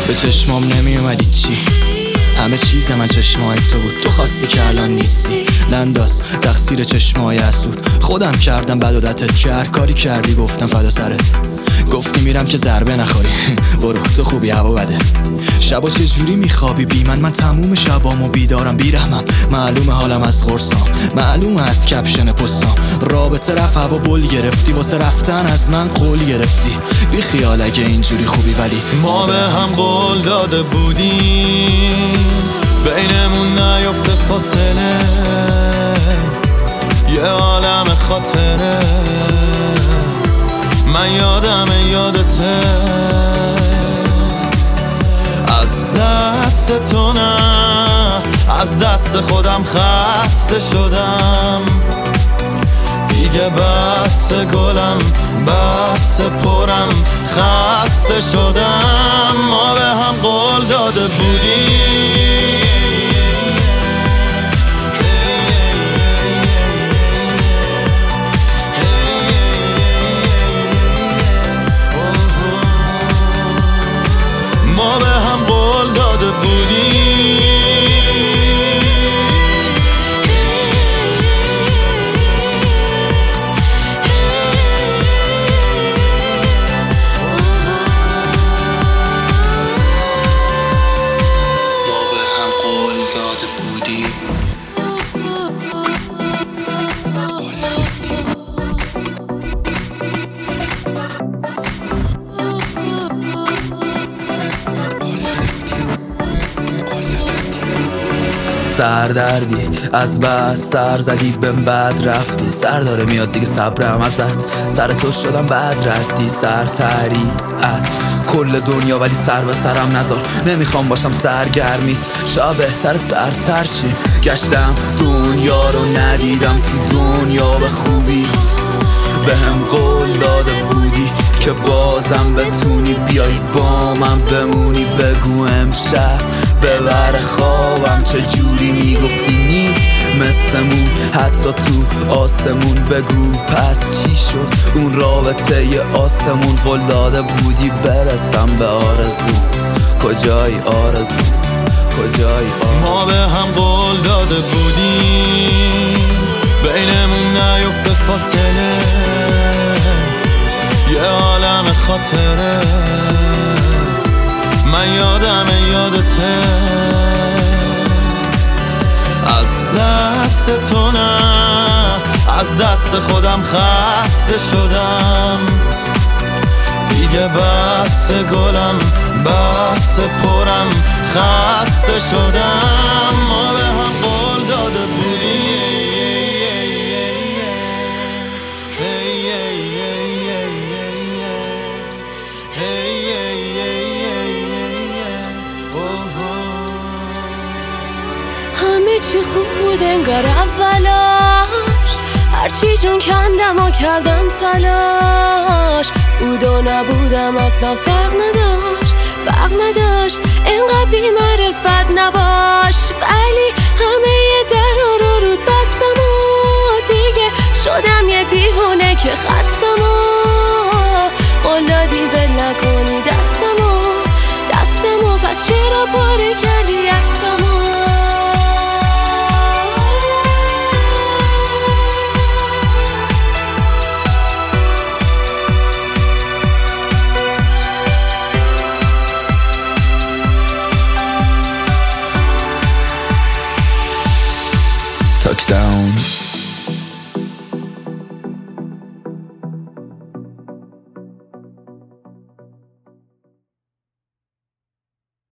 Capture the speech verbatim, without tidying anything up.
به چشمام نمی اومدی چی؟ همه چیز من چشمای تو بود، تو خواستی که الان نیستی. ننداز تقصیر چشمای اسود، خودم کردم بد عادتت که هر کاری کردی گفتم فدا سرت. گفتی میرم که ضربه نخوری برو تو خوبی هوا بده. شبا چجوری میخوابی بی من؟ من تموم شبامو بیدارم بیرحمم. معلومه حالم از قرصام، معلومه از کپشن پستام. رابطه رفت هوا بل گرفتی، واسه رفتن از من قول گرفتی. بی خیال اگه اینجوری خوبی، ولی ما به هم قول داده بودیم بینمون نیفته فاصله، یه عالم خاطره. من یادم یادته، از دست تو نه از دست خودم خسته شدم دیگه. بس گلم بس پرم خسته شدم. ما به هم قول داده بودیم ما به هم قول داده بودیم سردردی از بس سر زدی بهم بد رفتی. سر داره میاد دیگه صبرم ازت، سر تو شدم بد ردی. سرتری از کل دنیا ولی سر به سرم نذار. نمیخوام باشم سرگرمیت، شاید بهتر سرتر شیم. گشتم دنیا رو ندیدم تو دنیا به خوبیت. بهم قول داده بودی که بازم بتونی بیای با من بمونی. بگو امشب ببر خوابم چجوری میگفتی نیست مثمون حتی تو آسمون. بگو پس چی شد اون رابطه ی آسمون؟ قول داده بودی برسم به آرزو، کجای آرزو کجای آرزو؟ ما به هم قول داده بودیم بینمون نیفته فاصله، یه عالم خاطره. من یادم یادته، از دست تو نه از دست خودم خسته شدم دیگه. بس گلم بس پرم خسته شدم. ما به هم قول داده بودیم همه چی خوب بود انگار اولاش، هرچی جون کندم و کردم تلاش. بود و نبودم اصلا فرق نداشت فرق نداشت اینقدر بی معرفت نباش. ولی همه یه در رو رود بستم و دیگه شدم یه دیوونه که خستم و قول دادی ول نکنی دستم و دستم و پس چرا پاره کردی؟